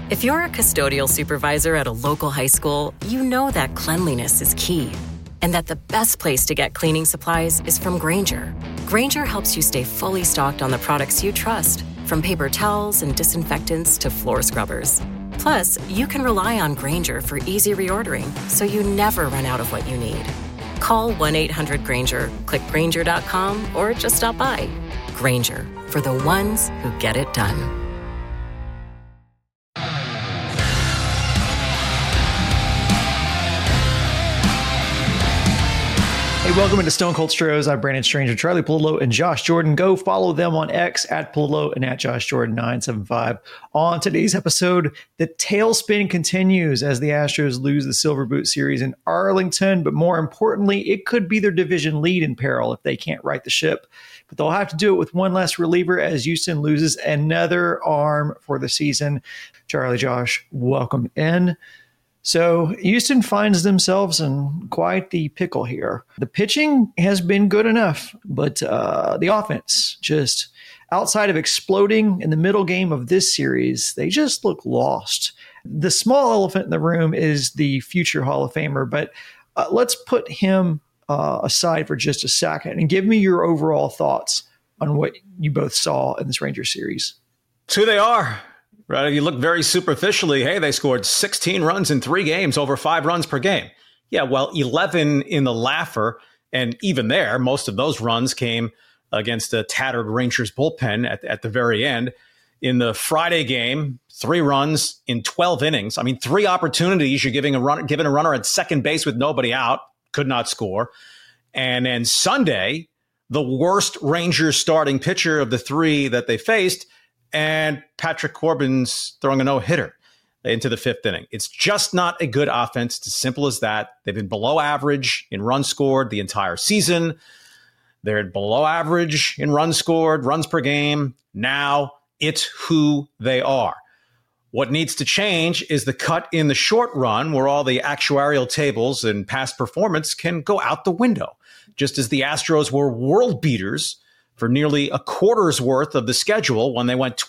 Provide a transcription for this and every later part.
If you're a custodial supervisor at a local high school, you know that cleanliness is key, and that the best place to get cleaning supplies is from Grainger. Grainger helps you stay fully stocked on the products you trust, from paper towels and disinfectants to floor scrubbers. Plus, you can rely on Grainger for easy reordering, so you never run out of what you need. Call 1-800-GRAINGER, click Grainger.com, or just stop by. Grainger, for the ones who get it done. Hey, welcome into Stone Cold Stros. I'm Brandon Stranger, Charlie Polillo, and Josh Jordan. Go follow them on X at Polillo and at Josh Jordan 975. On today's episode, the tailspin continues as the Astros lose the Silver Boot Series in Arlington. But more importantly, it could be their division lead in peril if they can't right the ship. But they'll have to do it with one less reliever as Houston loses another arm for the season. Charlie, Josh, welcome in. So Houston finds themselves in quite the pickle here. The pitching has been good enough, but the offense, just outside of exploding in the middle game of this series, they just look lost. The small elephant in the room is the future Hall of Famer, but let's put him aside for just a second and give me your overall thoughts on what you both saw in this Rangers series. It's who they are. Right. If you look very superficially, hey, they scored 16 runs in 3 games, over 5 runs per game. Yeah, well, 11 in the Laffer. And even there, most of those runs came against a tattered Rangers bullpen at the very end. In the Friday game, 3 runs in 12 innings. I mean, 3 opportunities. You're giving a runner at second base with nobody out, could not score. And then Sunday, the worst Rangers starting pitcher of the 3 that they faced, and Patrick Corbin's throwing a no-hitter into the 5th inning. It's just not a good offense. It's as simple as that. They've been below average in runs scored the entire season. They're below average in runs scored, runs per game. Now it's who they are. What needs to change is the cut in the short run, where all the actuarial tables and past performance can go out the window. Just as the Astros were world beaters for nearly a quarter's worth of the schedule when they went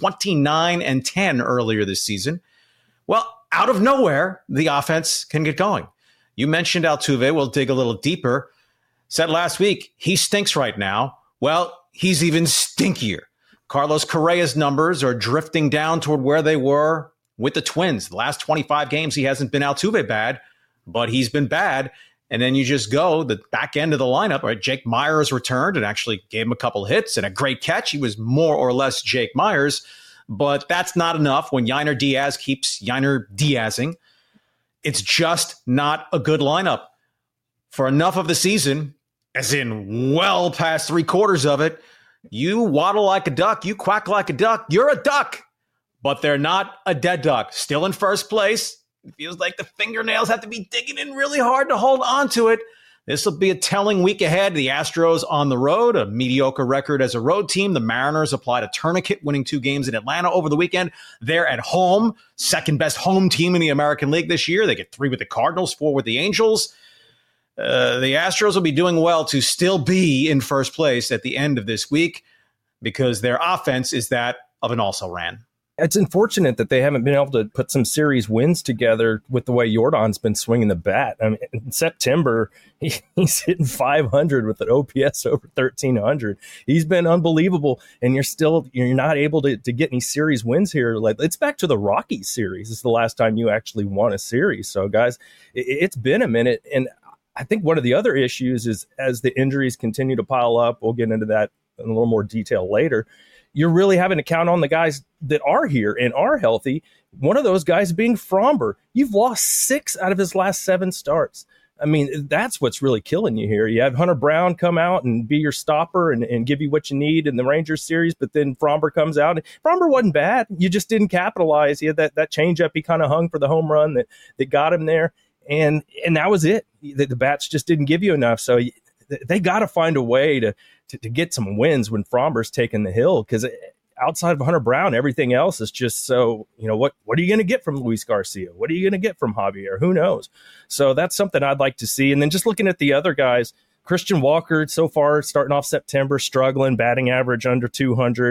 29-10 earlier this season. Well, out of nowhere, the offense can get going. You mentioned Altuve. We'll dig a little deeper. Said last week, he stinks right now. Well, he's even stinkier. Carlos Correa's numbers are drifting down toward where they were with the Twins. The last 25 games, he hasn't been Altuve bad, but he's been bad. And then you just go the back end of the lineup, right? Jake Myers returned and actually gave him a couple hits and a great catch. He was more or less Jake Myers, but that's not enough when Yainer Diaz keeps Yainer Diazing. It's just not a good lineup. For enough of the season, as in well past 3/4 of it, you waddle like a duck, you quack like a duck, you're a duck, but they're not a dead duck. Still in first place. It feels like the fingernails have to be digging in really hard to hold on to it. This will be a telling week ahead. The Astros on the road, a mediocre record as a road team. The Mariners applied a tourniquet, winning 2 games in Atlanta over the weekend. They're at home, second best home team in the American League this year. They get 3 with the Cardinals, 4 with the Angels. The Astros will be doing well to still be in first place at the end of this week because their offense is that of an also-ran. It's unfortunate that they haven't been able to put some series wins together with the way Jordan's been swinging the bat. I mean, in September, he's hitting 500 with an OPS over 1,300. He's been unbelievable, and you're not able to get any series wins here. Like, it's back to the Rockies series. It's the last time you actually won a series. So, guys, it's been a minute, and I think one of the other issues is as the injuries continue to pile up, we'll get into that in a little more detail later, you're really having to count on the guys that are here and are healthy. One of those guys being Framber. You've lost 6 out of his last 7 starts. I mean, that's what's really killing you here. You have Hunter Brown come out and be your stopper and give you what you need in the Rangers series, but then Framber comes out. And Framber wasn't bad. You just didn't capitalize. He had that changeup. He kind of hung for the home run that got him there. And that was it. The bats just didn't give you enough. So they got to find a way to get some wins when Framber's taking the hill, because outside of Hunter Brown, everything else is just so, what are you going to get from Luis Garcia? What are you going to get from Javier? Who knows? So that's something I'd like to see. And then just looking at the other guys, Christian Walker so far starting off September, struggling, batting average under 200.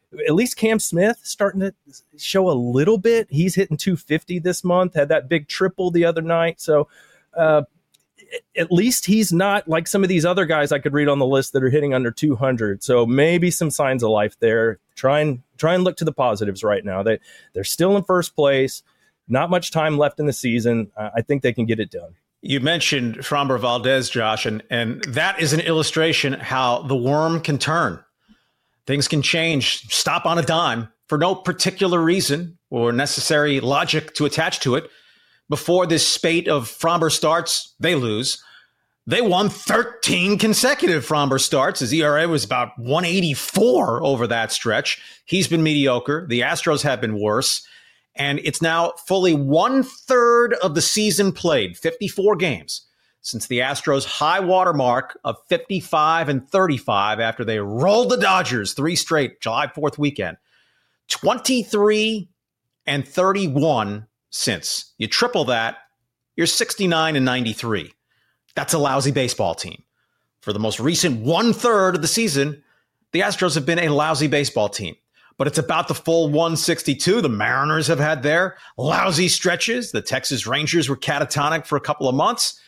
at least Cam Smith starting to show a little bit. He's hitting 250 this month, had that big triple the other night. So at least he's not like some of these other guys I could read on the list that are hitting under 200. So maybe some signs of life there. Try and look to the positives right now. They're still in first place. Not much time left in the season. I think they can get it done. You mentioned Framber Valdez, Josh, and that is an illustration how the worm can turn. Things can change, stop on a dime for no particular reason or necessary logic to attach to it. Before this spate of Framber starts, they lose. They won 13 consecutive Framber starts. His ERA was about 184 over that stretch. He's been mediocre. The Astros have been worse. And it's now fully 1/3 of the season played, 54 games, since the Astros' high water mark of 55-35 after they rolled the Dodgers 3 straight July 4th weekend. 23-31 since. You triple that, you're 69-93. That's a lousy baseball team. For the most recent 1/3 of the season, the Astros have been a lousy baseball team. But it's about the full 162 the Mariners have had their lousy stretches. The Texas Rangers were catatonic for a couple of months.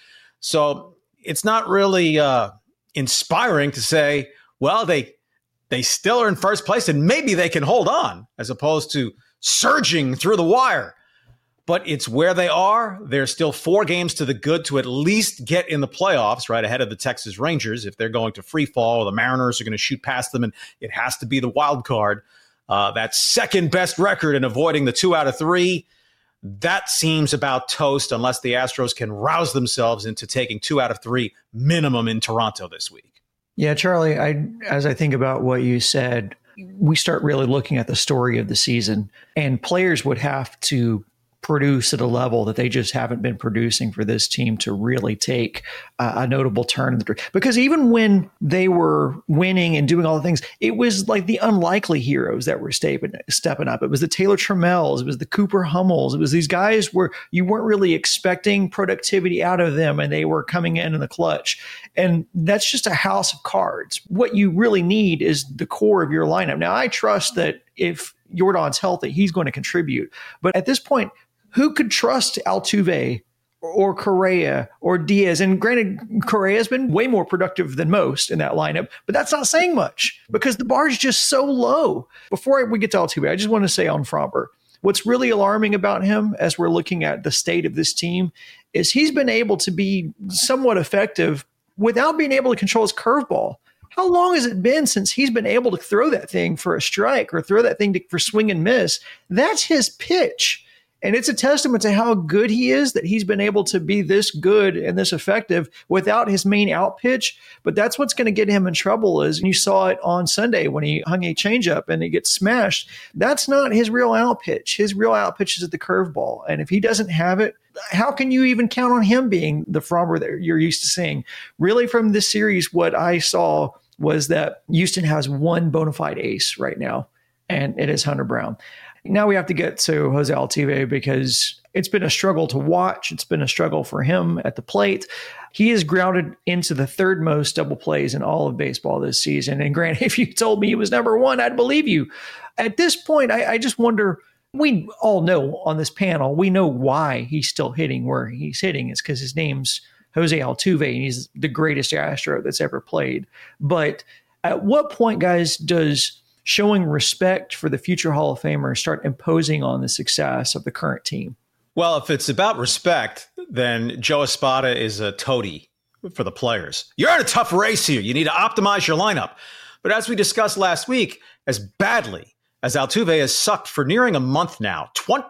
So it's not really inspiring to say, well, they still are in first place and maybe they can hold on, as opposed to surging through the wire. But it's where they are. There's still 4 games to the good to at least get in the playoffs, right ahead of the Texas Rangers. If they're going to free fall, the Mariners are going to shoot past them, and it has to be the wild card. That second best record in avoiding the 2 out of 3, that seems about toast unless the Astros can rouse themselves into taking 2 out of 3 minimum in Toronto this week. Yeah, Charlie, as I think about what you said, we start really looking at the story of the season, and players would have to produce at a level that they just haven't been producing for this team to really take a notable turn. Because even when they were winning and doing all the things, it was like the unlikely heroes that were stepping up. It was the Taylor Trammels. It was the Cooper Hummels. It was these guys where you weren't really expecting productivity out of them, and they were coming in the clutch. And that's just a house of cards. What you really need is the core of your lineup. Now, I trust that if Yordan's healthy, he's going to contribute. But at this point, who could trust Altuve or Correa or Diaz? And granted, Correa has been way more productive than most in that lineup, but that's not saying much because the bar is just so low. Before we get to Altuve, I just want to say on Framber, what's really alarming about him as we're looking at the state of this team is he's been able to be somewhat effective without being able to control his curveball. How long has it been since he's been able to throw that thing for a strike or throw that thing for swing and miss? That's his pitch. And it's a testament to how good he is that he's been able to be this good and this effective without his main out pitch. But that's what's going to get him in trouble is, and you saw it on Sunday when he hung a changeup and it gets smashed. That's not his real out pitch. His real out pitch is at the curveball. And if he doesn't have it, how can you even count on him being the Framber that you're used to seeing? Really, from this series, what I saw was that Houston has one bona fide ace right now, and it is Hunter Brown. Now we have to get to Jose Altuve because it's been a struggle to watch. It's been a struggle for him at the plate. He is grounded into the 3rd most double plays in all of baseball this season. And granted, if you told me he was number 1, I'd believe you. At this point, I just wonder, we all know on this panel, we know why he's still hitting where he's hitting. It's because his name's Jose Altuve and he's the greatest Astro that's ever played. But at what point, guys, does showing respect for the future Hall of Famer start imposing on the success of the current team? Well, if it's about respect, then Joe Espada is a toady for the players. You're in a tough race here. You need to optimize your lineup. But as we discussed last week, as badly as Altuve has sucked for nearing a month now,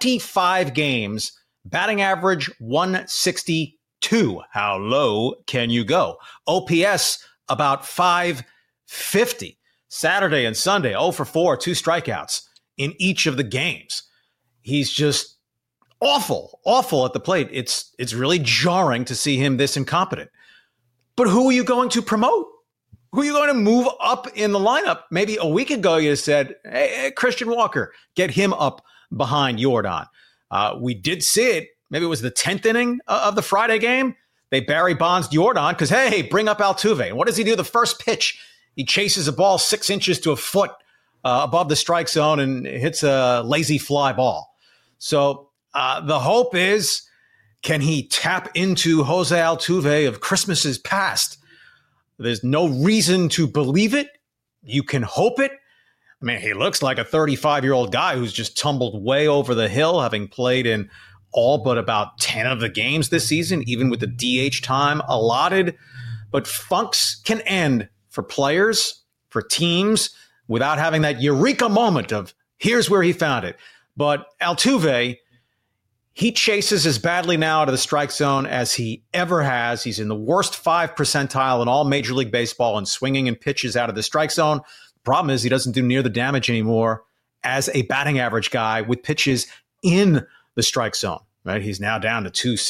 25 games, batting average 162. How low can you go? OPS about 550. Saturday and Sunday, 0 for 4, 2 strikeouts in each of the games. He's just awful at the plate. It's really jarring to see him this incompetent. But who are you going to promote? Who are you going to move up in the lineup? Maybe a week ago you said, hey, Christian Walker, get him up behind Yordan. We did see it. Maybe it was the 10th inning of the Friday game. They Barry Bonds Yordan because, hey, bring up Altuve. And what does he do? The first pitch, he chases a ball 6 inches to a foot above the strike zone and hits a lazy fly ball. So the hope is, can he tap into Jose Altuve of Christmases past? There's no reason to believe it. You can hope it. I mean, he looks like a 35-year-old guy who's just tumbled way over the hill, having played in all but about 10 of the games this season, even with the DH time allotted. But funks can end for players, for teams, without having that eureka moment of, here's where he found it. But Altuve, he chases as badly now out of the strike zone as he ever has. He's in the worst 5 percentile in all Major League Baseball in swinging and pitches out of the strike zone. Problem is, he doesn't do near the damage anymore as a batting average guy with pitches in the strike zone, right? He's now down to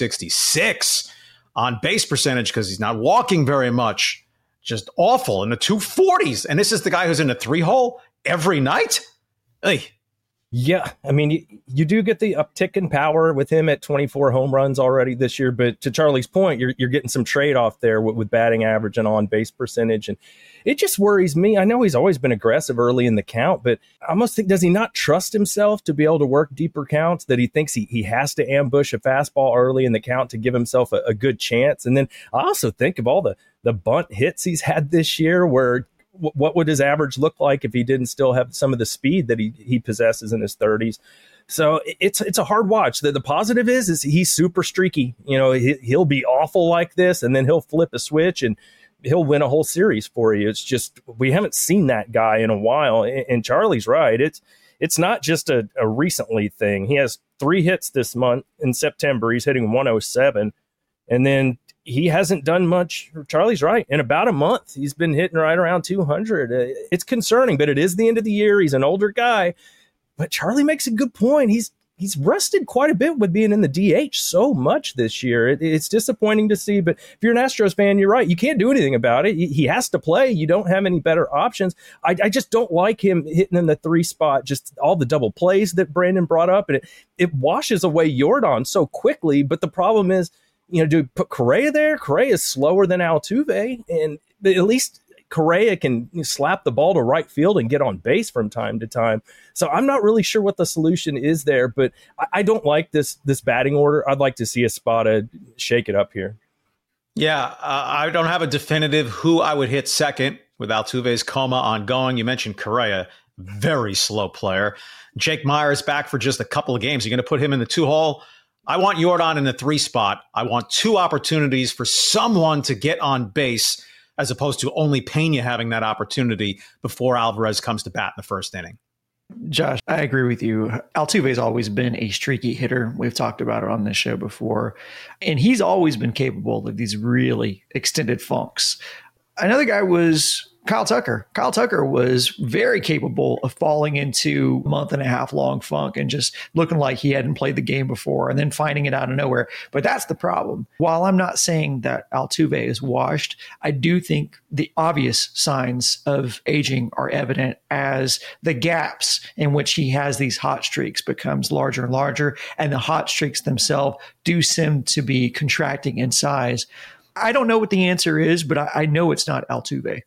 266 on base percentage because he's not walking very much. Just awful in the 240s. And this is the guy who's in a 3-hole every night? Hey. Yeah, I mean, you do get the uptick in power with him at 24 home runs already this year. But to Charlie's point, you're getting some trade-off there with batting average and on-base percentage. And it just worries me. I know he's always been aggressive early in the count, but I almost think, does he not trust himself to be able to work deeper counts, that he thinks he has to ambush a fastball early in the count to give himself a good chance? And then I also think of all the bunt hits he's had this year, where what would his average look like if he didn't still have some of the speed that he possesses in his 30s? So it's a hard watch. The positive is he's super streaky. You know, he'll be awful like this, and then he'll flip a switch and he'll win a whole series for you. It's just, we haven't seen that guy in a while. And Charlie's right. It's not just a recently thing. He has 3 hits this month in September. He's hitting 107. And then he hasn't done much. Charlie's right. In about a month, he's been hitting right around 200. It's concerning, but it is the end of the year. He's an older guy. But Charlie makes a good point. He's rested quite a bit with being in the DH so much this year. It's disappointing to see. But if you're an Astros fan, you're right. You can't do anything about it. He has to play. You don't have any better options. I just don't like him hitting in the 3 spot, just all the double plays that Brandon brought up. And it washes away Yordan so quickly. But the problem is, do you put Correa there? Correa is slower than Altuve, and at least Correa can slap the ball to right field and get on base from time to time. So I'm not really sure what the solution is there, but I don't like this batting order. I'd like to see Espada shake it up here. Yeah, I don't have a definitive who I would hit second with Altuve's coma ongoing. You mentioned Correa, very slow player. Jake Myers back for just a couple of games. You're going to put him in the 2-hole? I want Yordan in the 3 spot. I want 2 opportunities for someone to get on base, as opposed to only Pena having that opportunity before Alvarez comes to bat in the first inning. Josh, I agree with you. Altuve's always been a streaky hitter. We've talked about it on this show before. And he's always been capable of these really extended funks. Another guy was Kyle Tucker. Kyle Tucker was very capable of falling into a month-and-a-half-long funk and just looking like he hadn't played the game before and then finding it out of nowhere. But that's the problem. While I'm not saying that Altuve is washed, I do think the obvious signs of aging are evident as the gaps in which he has these hot streaks becomes larger and larger, and the hot streaks themselves do seem to be contracting in size. I don't know what the answer is, but I know it's not Altuve.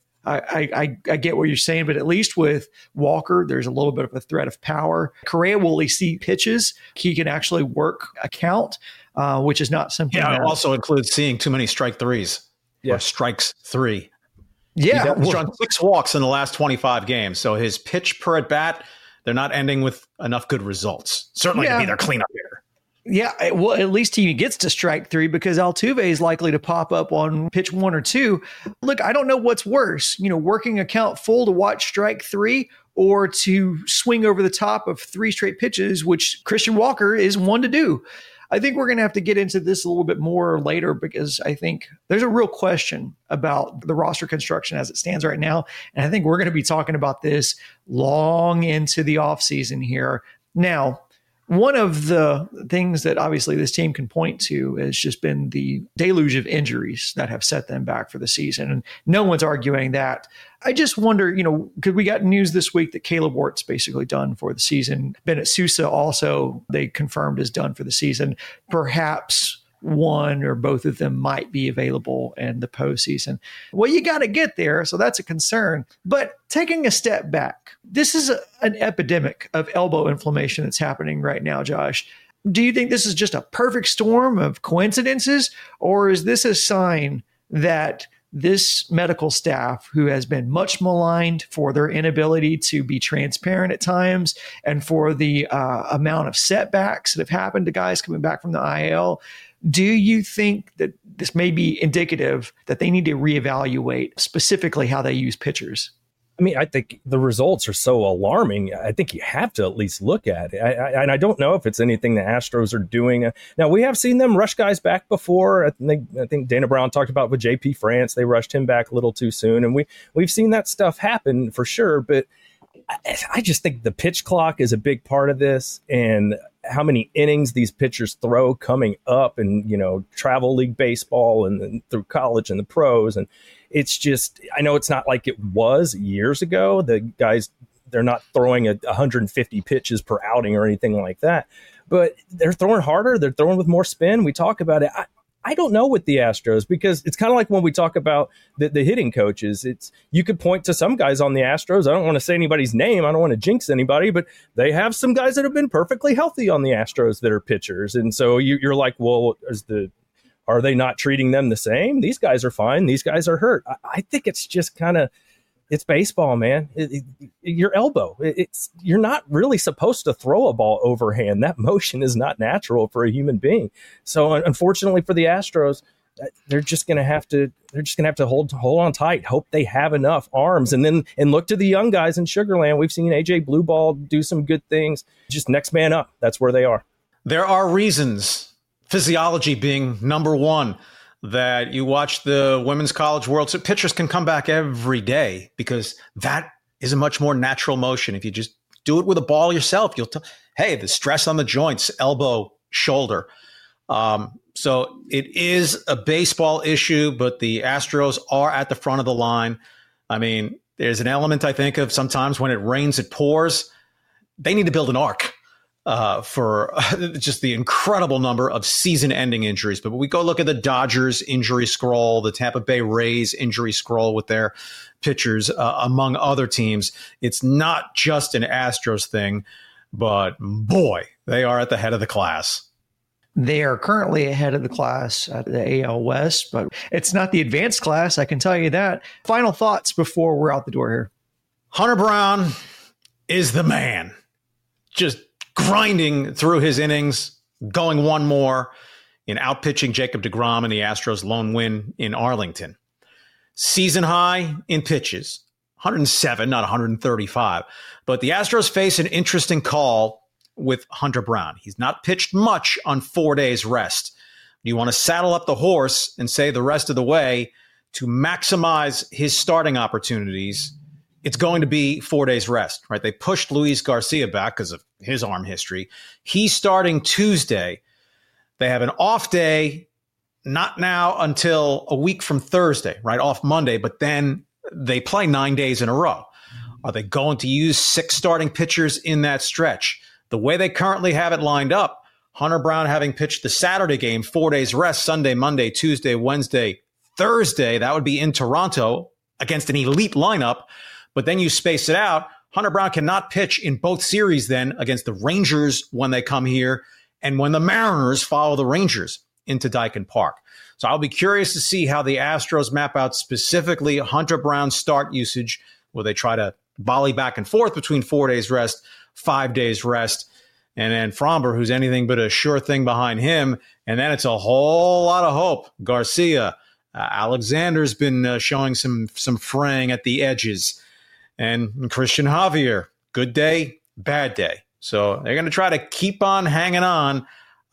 I get what you're saying, but at least with Walker, there's a little bit of a threat of power. Correa will at least see pitches. He can actually work a count, which is not something. Yeah, it also includes seeing too many strike threes. Yeah, or strikes 3. Yeah, he's drawn 6 walks in the last 25 games. So his pitch per at bat, they're not ending with enough good results. Certainly to be their cleanup hitter. Yeah, well, at least he gets to strike 3 because Altuve is likely to pop up on pitch 1 or 2. Look, I don't know what's worse, working a count full to watch strike 3 or to swing over the top of 3 straight pitches, which Christian Walker is one to do. I think we're going to have to get into this a little bit more later because I think there's a real question about the roster construction as it stands right now. And I think we're going to be talking about this long into the offseason here. Now, one of the things that obviously this team can point to has just been the deluge of injuries that have set them back for the season. And no one's arguing that. I just wonder, because we got news this week that Caleb Wort's basically done for the season. Bennett Sousa also, they confirmed, is done for the season. Perhaps one or both of them might be available in the postseason. Well, you got to get there, so that's a concern. But taking a step back, this is an epidemic of elbow inflammation that's happening right now, Josh. Do you think this is just a perfect storm of coincidences, or is this a sign that this medical staff, who has been much maligned for their inability to be transparent at times and for the amount of setbacks that have happened to guys coming back from the IL, do you think that this may be indicative that they need to reevaluate specifically how they use pitchers? I mean, I think the results are so alarming. I think you have to at least look at it. And I don't know if it's anything the Astros are doing. Now, we have seen them rush guys back before. I think Dana Brown talked about with JP France. They rushed him back a little too soon. And we've seen that stuff happen for sure. But I just think the pitch clock is a big part of this, and how many innings these pitchers throw coming up, and, travel league baseball and through college and the pros. And it's just, I know it's not like it was years ago. The guys, they're not throwing 150 pitches per outing or anything like that, but they're throwing harder. They're throwing with more spin. We talk about it. I don't know with the Astros, because it's kind of like when we talk about the hitting coaches. You could point to some guys on the Astros. I don't want to say anybody's name. I don't want to jinx anybody, but they have some guys that have been perfectly healthy on the Astros that are pitchers. And so you're like, well, are they not treating them the same? These guys are fine. These guys are hurt. I think it's just it's baseball, man. Your elbow. You're not really supposed to throw a ball overhand. That motion is not natural for a human being. So unfortunately for the Astros, they're just going to have to hold on tight, hope they have enough arms, and look to the young guys in Sugarland. We've seen AJ Blueball do some good things. Just next man up. That's where they are. There are reasons, physiology being number one, that you watch the Women's College World Series. Pitchers can come back every day because that is a much more natural motion. If you just do it with a ball yourself, you'll hey, the stress on the joints, elbow, shoulder. So it is a baseball issue, but the Astros are at the front of the line. I mean, there's an element, I think, of sometimes when it rains, it pours. They need to build an ark for just the incredible number of season-ending injuries. But when we go look at the Dodgers injury scroll, the Tampa Bay Rays injury scroll with their pitchers, among other teams, it's not just an Astros thing, but boy, they are at the head of the class. They are currently ahead of the class at the AL West, but it's not the advanced class, I can tell you that. Final thoughts before we're out the door here. Hunter Brown is the man. Just grinding through his innings, going one more in outpitching Jacob deGrom in the Astros' lone win in Arlington. Season high in pitches, 107, not 135. But the Astros face an interesting call with Hunter Brown. He's not pitched much on 4 days rest. You want to saddle up the horse and say the rest of the way to maximize his starting opportunities. It's going to be 4 days rest, right? They pushed Luis Garcia back because of his arm history. He's starting Tuesday. They have an off day, not now until a week from Thursday, right? Off Monday, but then they play 9 days in a row. Are they going to use 6 starting pitchers in that stretch? The way they currently have it lined up, Hunter Brown having pitched the Saturday game, 4 days rest, Sunday, Monday, Tuesday, Wednesday, Thursday, that would be in Toronto against an elite lineup. But then you space it out. Hunter Brown cannot pitch in both series then against the Rangers when they come here and when the Mariners follow the Rangers into Daikin Park. So I'll be curious to see how the Astros map out specifically Hunter Brown's start usage, where they try to volley back and forth between 4 days rest, 5 days rest, and then Fromber, who's anything but a sure thing behind him. And then it's a whole lot of hope. Garcia, Alexander's been showing some fraying at the edges. And Christian Javier, good day, bad day. So they're going to try to keep on hanging on.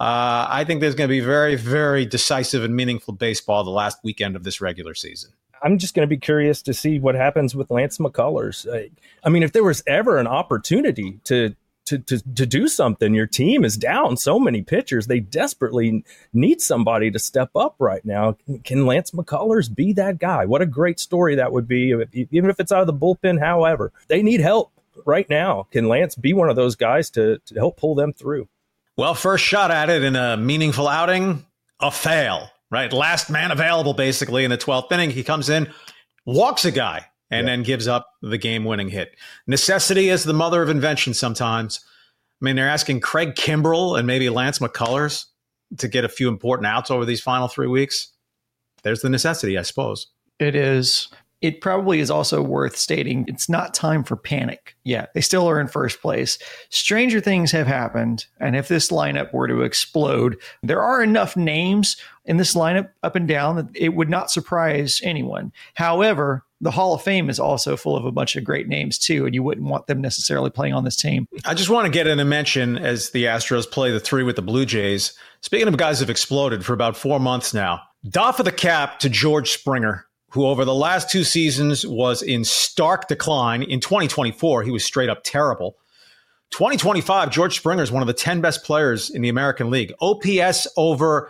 I think there's going to be very, very decisive and meaningful baseball the last weekend of this regular season. I'm just going to be curious to see what happens with Lance McCullers. I mean, if there was ever an opportunity to do something, your team is down so many pitchers. They desperately need somebody to step up right now. Can Lance McCullers be that guy? What a great story that would be, even if it's out of the bullpen. However, they need help right now. Can Lance be one of those guys to help pull them through? Well, first shot at it in a meaningful outing a fail, right? Last man available, basically, in the 12th inning. He comes in, walks a guy, and then gives up the game-winning hit. Necessity is the mother of invention sometimes. I mean, they're asking Craig Kimbrell and maybe Lance McCullers to get a few important outs over these final 3 weeks. There's the necessity, I suppose. It is. It probably is also worth stating it's not time for panic yet. They still are in first place. Stranger things have happened. And if this lineup were to explode, there are enough names in this lineup up and down that it would not surprise anyone. However, the Hall of Fame is also full of a bunch of great names too, and you wouldn't want them necessarily playing on this team. I just want to get in a mention as the Astros play the 3 with the Blue Jays. Speaking of guys who've exploded for about 4 months now, doff of the cap to George Springer, who over the last 2 seasons was in stark decline. In 2024, he was straight up terrible. 2025, George Springer is one of the 10 best players in the American League. OPS over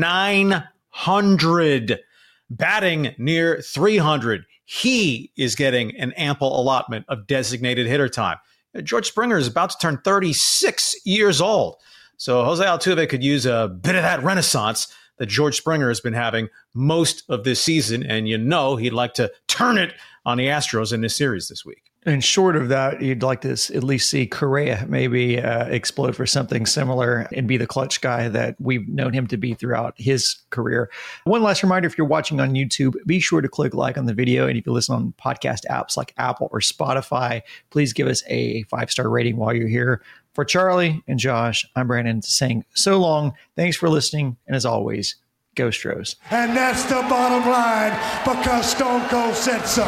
900, batting near 300. He is getting an ample allotment of designated hitter time. George Springer is about to turn 36 years old. So Jose Altuve could use a bit of that renaissance that George Springer has been having most of this season. And you know he'd like to turn it on the Astros in this series this week. And short of that, you'd like to at least see Correa maybe explode for something similar and be the clutch guy that we've known him to be throughout his career. One last reminder, if you're watching on YouTube, be sure to click like on the video. And if you listen on podcast apps like Apple or Spotify, please give us a 5-star rating while you're here. For Charlie and Josh, I'm Brandon saying so long. Thanks for listening. And as always, go Stros. And that's the bottom line because Stone Cold said so.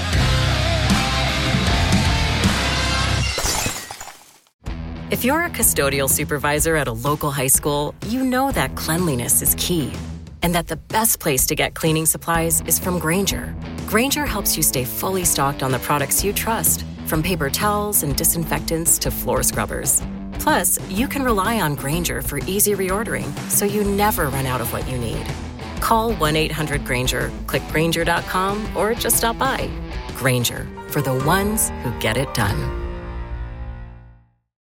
If you're a custodial supervisor at a local high school, you know that cleanliness is key, and that the best place to get cleaning supplies is from Grainger. Grainger helps you stay fully stocked on the products you trust, from paper towels and disinfectants to floor scrubbers. Plus, you can rely on Grainger for easy reordering, so you never run out of what you need. Call 1-800-GRAINGER, click Grainger.com, or just stop by. Grainger, for the ones who get it done.